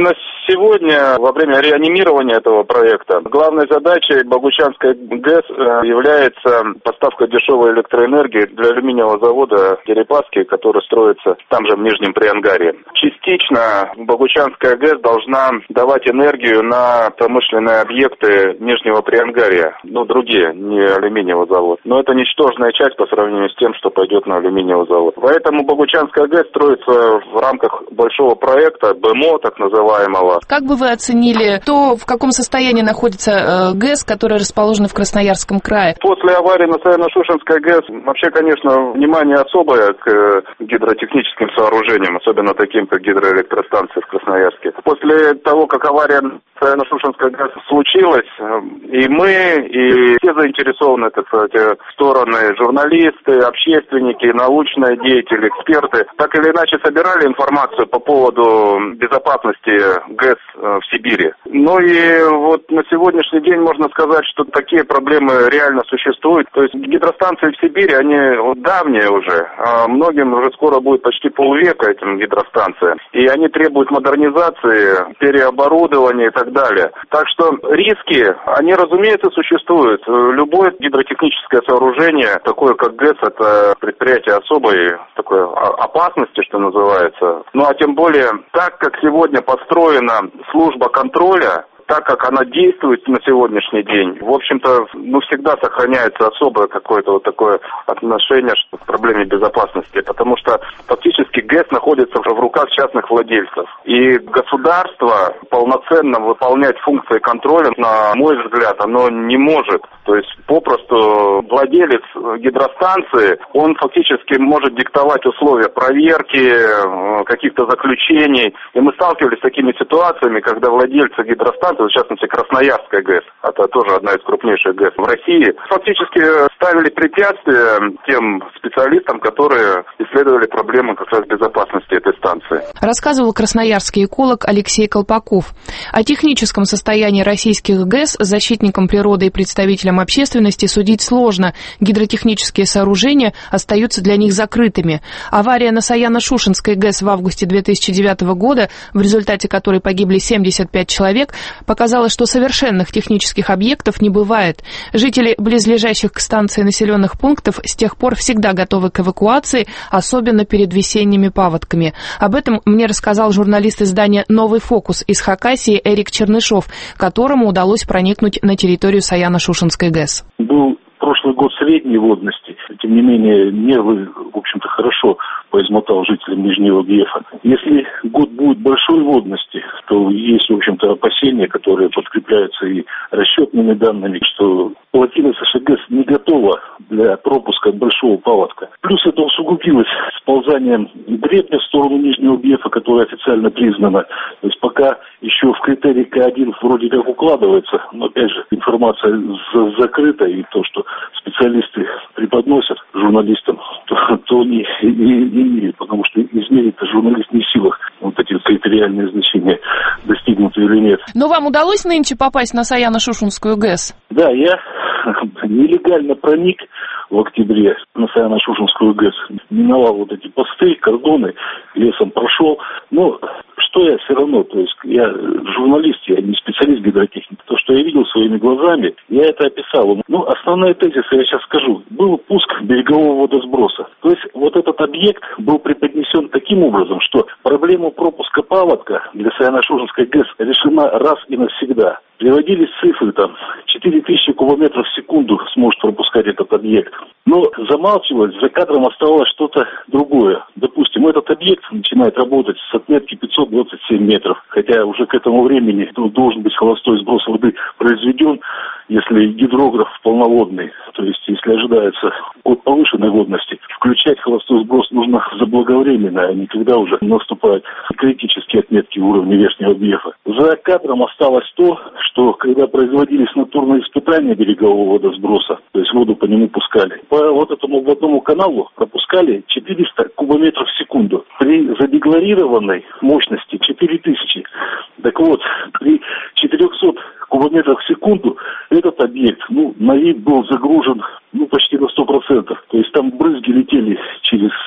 сегодня, во время реанимирования этого проекта, главной задачей Богучанской ГЭС является поставка дешевой электроэнергии для алюминиевого завода Дерипаски, который строится там же в Нижнем Приангарье. Частично Богучанская ГЭС должна давать энергию на промышленные объекты Нижнего Приангарья, ну, другие, не алюминиевый завод. Но это ничтожная часть по сравнению с тем, что пойдет на алюминиевый завод. Поэтому Богучанская ГЭС строится в рамках большого проекта БЭМО, так называемого. Как бы вы оценили то, в каком состоянии находится ГЭС, которая расположена в Красноярском крае? После аварии на Саяно-Шушенской ГЭС вообще, конечно, внимание особое к гидротехническим сооружениям, особенно таким, как гидроэлектростанции в Красноярске. После того, как авария на Саяно-Шушенской ГЭС случилась, и мы, и все заинтересованные, так сказать, стороны, журналисты, общественники, научные деятели, эксперты, так или иначе собирали информацию по поводу безопасности ГЭС в Сибири. Ну и вот на сегодняшний день можно сказать, что такие проблемы реально существуют. То есть гидростанции в Сибири, они давние уже, а многим уже скоро будет почти полвека этим гидростанциям. И они требуют модернизации, переоборудования и так далее. Так что риски, они, разумеется, существуют. Любое гидротехническое сооружение, такое как ГЭС, это предприятие особой такой опасности, что называется. Ну а тем более, так как сегодня построена служба контроля, так как она действует на сегодняшний день, в общем-то, ну, всегда сохраняется особое какое-то вот такое отношение к проблеме безопасности, потому что фактически ГЭС находится в руках частных владельцев. И государство полноценно выполнять функции контроля, на мой взгляд, оно не может. То есть попросту владелец гидростанции, он фактически может диктовать условия проверки, каких-то заключений. И мы сталкивались с такими ситуациями, когда владельцы гидростанции, в частности, Красноярская ГЭС, это тоже одна из крупнейших ГЭС в России, фактически ставили препятствия тем специалистам, которые исследовали проблемы как раз безопасности этой станции. Рассказывал красноярский эколог Алексей Колпаков. О техническом состоянии российских ГЭС защитникам природы и представителям общественности судить сложно. Гидротехнические сооружения остаются для них закрытыми. Авария на Саяно-Шушенской ГЭС в августе две тысячи девятого года, в результате которой погибли семьдесят пять человек, показало, что совершенных технических объектов не бывает. Жители близлежащих к станции населенных пунктов с тех пор всегда готовы к эвакуации, особенно перед весенними паводками. Об этом мне рассказал журналист издания «Новый фокус» из Хакасии Эрик Чернышов, которому удалось проникнуть на территорию Саяно-Шушенской ГЭС. Был прошлый год средней водности, тем не менее нервы, в общем-то, хорошо поизмотал жителям Нижнего Гефа. Если год будет большой водности, то есть, в общем-то, опасения, которые подкрепляются и расчетными данными, что плотина СШГЭС не готова для пропуска большого паводка. Плюс это усугубилось сползанием гребня в сторону Нижнего Гефа, которое официально признано. То есть пока еще в критерий К один вроде как укладывается, но опять же информация за- закрыта, и то, что специалисты преподносят журналистам, то, то не, не, не, потому что измерить-то журналист не в силах вот эти критериальные значения, достигнуты или нет. Но вам удалось нынче попасть на Саяно-Шушенскую ГЭС? Да, я нелегально проник в октябре на Саяно-Шушенскую ГЭС, миновал вот эти посты, кордоны, лесом прошел. Но что я все равно, то есть я журналист, я не специалист гидротехники. То, что я видел своими глазами, я это описал. Ну, основные тезисы я сейчас скажу. Был пуск берегового водосброса. То есть вот этот объект был преподнесен таким образом, что проблема пропуска паводка для Саяно-Шушенской ГЭС решена раз и навсегда. Приводились цифры, там, четыре тысячи кубометров в секунду сможет пропускать этот объект. Но замалчивалось, за кадром оставалось что-то другое. Допустим, этот объект начинает работать с отметки пятьсот двадцать семь метров, хотя уже к этому времени должен быть холостой сброс воды произведен, если гидрограф полноводный, то есть если ожидается год повышенной водности, включать холостой сброс нужно заблаговременно, а не когда уже наступают критические отметки уровня верхнего объекта. За кадром осталось то, что когда производились натурные испытания берегового водосброса, то есть воду по нему пускали, по вот этому водному каналу пропускали четыреста кубометров в секунду. При задекларированной мощности четыре тысячи. Так вот, при четырехстах кубометрах в секунду этот объект, ну, на вид был загружен, ну, почти на сто процентов. То есть там брызги летели через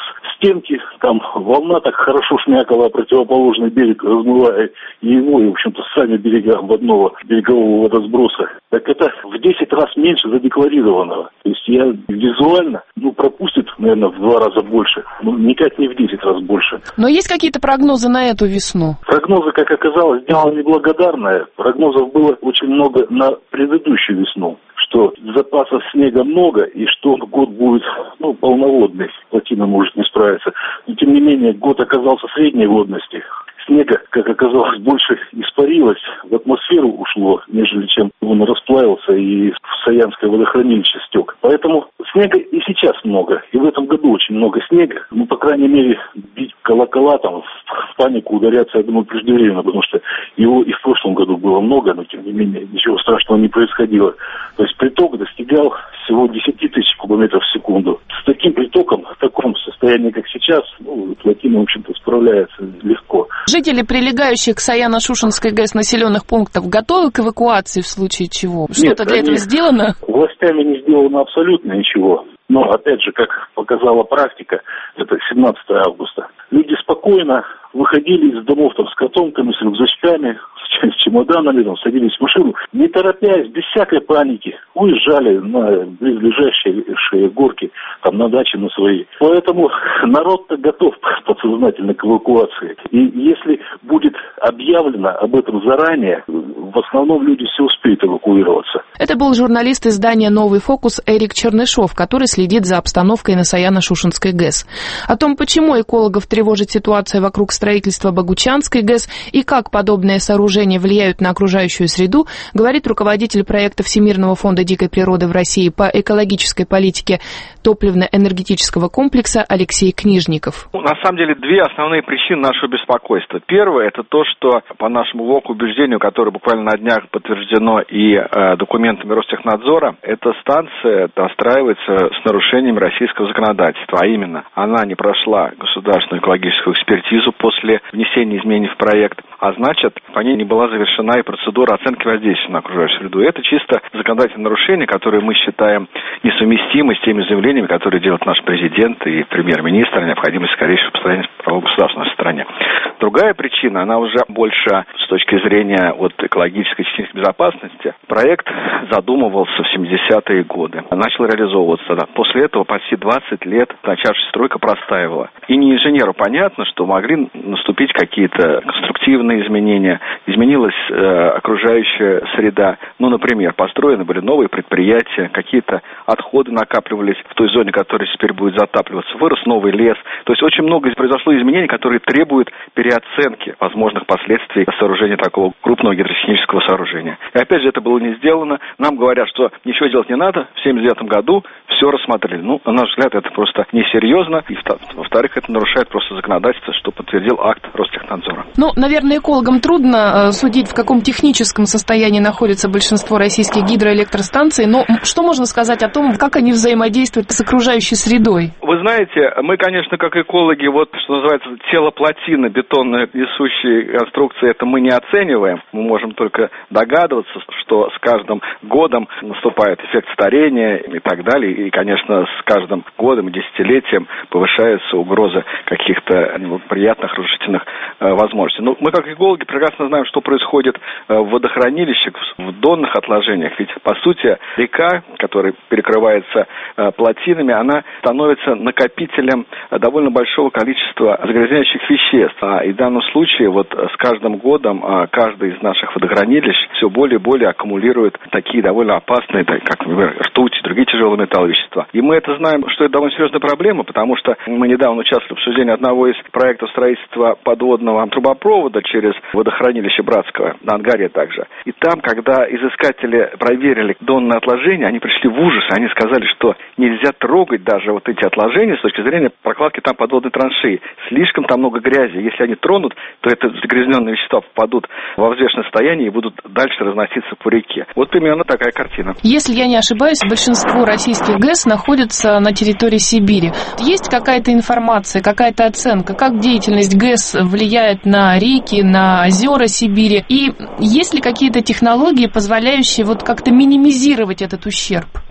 стенки, там волна так хорошо шмякала противоположный берег, размывая и его, и, в общем-то, сами берега водного берегового водосброса. Так это в десять раз меньше задекларированного. То есть я визуально, ну, пропустит, наверное, в два раза больше, ну, никак не в десять раз больше. Но есть какие-то прогнозы на эту весну? Прогнозы, как оказалось, дело неблагодарное. Прогнозов было очень много на предыдущую весну, что запасов снега много и что год будет, ну, полноводный, плотина может не справиться. Но, тем не менее, год оказался средней водности. Снега, как оказалось, больше испарилось, в атмосферу ушло, нежели чем он расплавился и в Саянское водохранилище стек. Поэтому снега и сейчас много, и в этом году очень много снега. Ну, по крайней мере, бить колокола, там, в панику ударяться, я думаю, преждевременно, потому что его и в прошлом году было много, но, тем не менее, ничего страшного не происходило. То есть приток достигал всего десять тысяч кубометров в секунду. С таким притоком, в таком состоянии, как сейчас, ну, плотина, в общем-то, справляется легко. Жители, прилегающих к Саяно-Шушенской ГЭС населенных пунктов, готовы к эвакуации в случае чего? Что-то для этого сделано? Властями не сделано абсолютно ничего. Но, опять же, как показала практика, это семнадцатого августа, люди спокойно выходили из домов там с котомками, с рюкзачками, с чемоданами, там, садились в машину, не торопясь, без всякой паники, уезжали на близлежащие горки, там, на даче на свои. Поэтому народ-то готов подсознательно к эвакуации. И если будет объявлено об этом заранее, в основном люди все успеют эвакуироваться. Это был журналист издания «Новый фокус» Эрик Чернышов, который следит за обстановкой на Саяно-Шушенской ГЭС. О том, почему экологов тревожит ситуация вокруг строительства Богучанской ГЭС и как подобные сооружения влияют на окружающую среду, говорит руководитель проекта Всемирного фонда дикой природы в России по экологической политике топливно-энергетического комплекса Алексей Книжников. На самом деле, две основные причины нашего беспокойства. Первое – это то, что, по нашему глубокому убеждению, которое буквально на днях подтверждено и э, документами Ростехнадзора, эта станция достраивается с нарушением российского законодательства, а именно, она не прошла государственную экологическую экспертизу после внесения изменений в проект, а значит, по ней не была завершена и процедура оценки воздействия на окружающую среду. Это чисто законодательное нарушение, которое мы считаем несовместимы с теми заявлениями, которые делает наш президент и премьер-министр о необходимости скорейшего построения правового государства в нашей стране. Другая причина, она уже больше с точки зрения вот, экологической и технической безопасности. Проект задумывался в семидесятые годы, начал реализовываться тогда. После этого почти двадцать лет начавшаяся стройка простаивала. И не инженеру понятно, что могли наступить какие-то конструктивные изменения, изменилась э, окружающая среда. Ну, например, построены были новые предприятия, какие-то отходы накапливались в той зоне, которая теперь будет затапливаться, вырос новый лес. То есть очень много произошло изменений, которые требуют переоценки возможных последствий сооружения такого крупного гидротехнического сооружения. И опять же, это было не сделано. Нам говорят, что ничего делать не надо. В семьдесят девятом году все рассмотрели. Ну, на наш взгляд, это просто несерьезно. И, во-вторых, это нарушает просто законодательство, что подтвердил акт Ростехнадзора. Ну, наверное, экологам трудно э, судить, в каком техническом состоянии находится большинство российских гидроэлектростанций, но что можно сказать о том, как они взаимодействуют с окружающей средой? Вы знаете, мы, конечно, как экологи, вот, что называется, тело плотины, бетонные несущие конструкции, это мы не оцениваем. Мы можем только догадываться, что с каждым годом наступает эффект старения и так далее. И, конечно, с каждым годом и десятилетием повышается угроза каких-то неприятных разрушительных э, возможностей. Но мы, как экологи, прекрасно знаем, что происходит э, в водохранилищах, в донных отложениях. Ведь, по сути, река, которая перекрывается э, плотинами, она становится накопителем довольно большого количества загрязняющих веществ. А, и в данном случае, вот с каждым годом, а, каждый из наших водохранилищ все более и более аккумулирует такие довольно опасные, как, например, ртуть и другие тяжелые металлы вещества. И мы это знаем, что это довольно серьезная проблема, потому что мы недавно участвовали в обсуждении одного из проектов строительства подводного трубопровода через водохранилище Братского, на Ангаре также. И там, когда изыскатели проверили донные отложения, они пришли в ужас, они сказали, что нельзя трогать даже вот эти отложения с точки зрения прокладки там подводной траншеи. Слишком там много грязи. Если они тронут, то это загрязненные вещества попадут во взвешенное состояние и будут дальше разноситься по реке. Вот примерно такая картина. Если я не ошибаюсь, большинство российских ГЭС находятся на территории Сибири. Есть какая-то информация, какая-то оценка, как деятельность ГЭС влияет на реки, на озера Сибири? И есть ли какие-то технологии, позволяющие вот как-то минимизировать этот ущерб?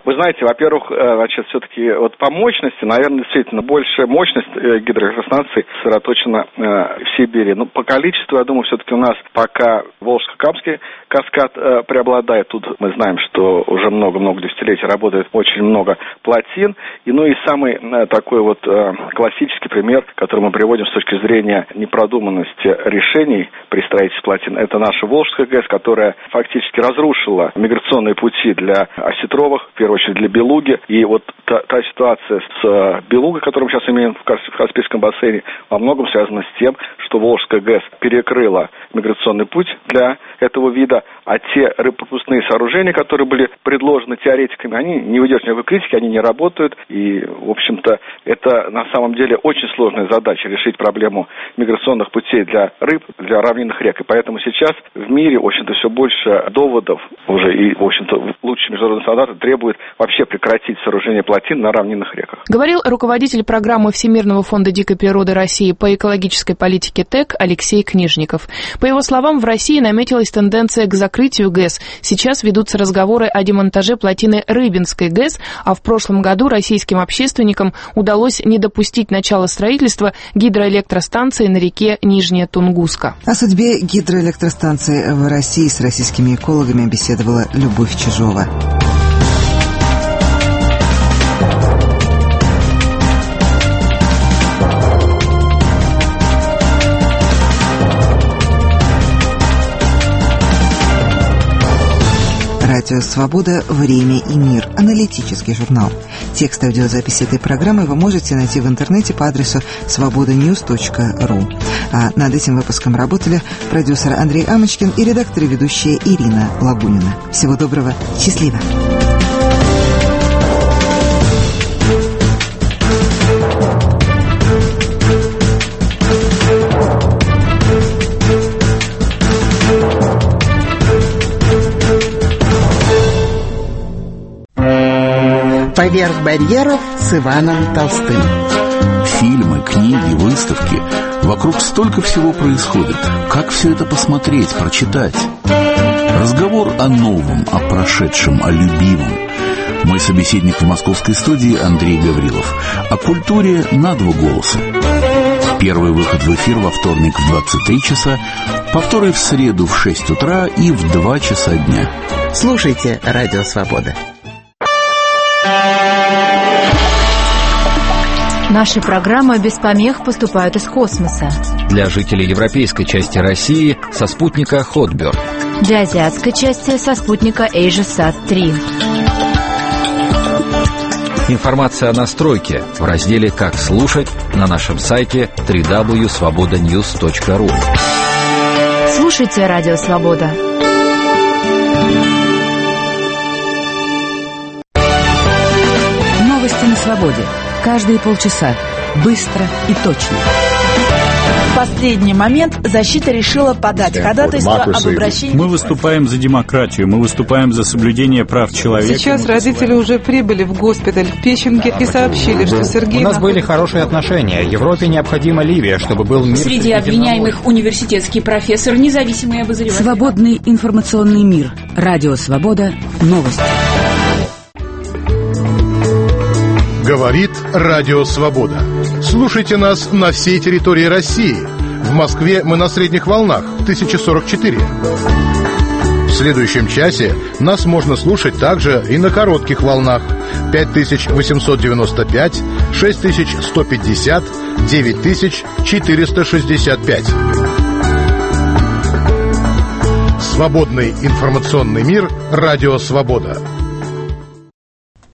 Вы знаете, во-первых, значит, все-таки вот по мощности, наверное, действительно большая мощность гидроэлектростанций сосредоточена в Сибири. Но по количеству, я думаю, все-таки у нас пока Волжско-Камский каскад преобладает. Тут мы знаем, что уже много-много десятилетий работает очень много плотин. И, ну и самый такой вот классический пример, который мы приводим с точки зрения непродуманности решений при строительстве плотин, это наша Волжская ГЭС, которая фактически разрушила миграционные пути для осетровых, в первую очередь для Белуги. И вот та, та ситуация с Белугой, которую мы сейчас имеем в Каспийском бассейне, во многом связана с тем, что Волжская ГЭС перекрыла миграционный путь для этого вида, а те рыбопропускные сооружения, которые были предложены теоретиками, они не выдерживают никакой критики, они не работают. И, в общем-то, это на самом деле очень сложная задача решить проблему миграционных путей для рыб, для равнинных рек. И поэтому сейчас в мире, в общем-то, все больше доводов уже и, в общем-то, лучшие международные стандарты требуют вообще прекратить сооружение плотин на равнинных реках. Говорил руководитель программы Всемирного фонда дикой природы России по экологической политике ТЭК Алексей Книжников. По его словам, в России наметилась тенденция к закрытию ГЭС. Сейчас ведутся разговоры о демонтаже плотины Рыбинской ГЭС, а в прошлом году российским общественникам удалось не допустить начала строительства гидроэлектростанции на реке Нижняя Тунгуска. О судьбе гидроэлектростанции в России с российскими экологами беседовала Любовь Чижова. Радио «Свобода. Время и мир». Аналитический журнал. Текст аудиозаписи этой программы вы можете найти в интернете по адресу свобода ньюс точка ру. А над этим выпуском работали продюсер Андрей Амочкин и редактор и ведущая Ирина Лагунина. Всего доброго. Счастливо. «Поверх барьеров» с Иваном Толстым. Фильмы, книги, выставки. Вокруг столько всего происходит. Как все это посмотреть, прочитать? Разговор о новом, о прошедшем, о любимом. Мой собеседник в московской студии Андрей Гаврилов. О культуре на два голоса. Первый выход в эфир во вторник в двадцать три часа, повторы в среду в шесть утра и в два часа дня. Слушайте «Радио Свобода». Наши программы без помех поступают из космоса. Для жителей европейской части России со спутника Hotbird. Для азиатской части со спутника AsiaSat три. Информация о настройке в разделе «Как слушать» на нашем сайте дабл ю дабл ю дабл ю точка свобода ньюс точка ру. Слушайте «Радио Свобода». Новости на свободе. Каждые полчаса. Быстро и точно. В последний момент защита решила подать ходатайство об обращении... Мы выступаем за демократию, мы выступаем за соблюдение прав человека. Сейчас родители уже прибыли в госпиталь в Печенге и сообщили, что Сергей... У нас были хорошие отношения. Европе необходима Ливия, чтобы был мир... Среди обвиняемых университетский профессор, независимый обозреватель. Свободный информационный мир. Радио «Свобода». Новости. Говорит Радио Свобода. Слушайте нас на всей территории России. В Москве мы на средних волнах тысяча сорок четыре. В следующем часе нас можно слушать также и на коротких волнах пять тысяч восемьсот девяносто пять, шесть тысяч сто пятьдесят, девять тысяч четыреста шестьдесят пять. Свободный информационный мир. Радио Свобода.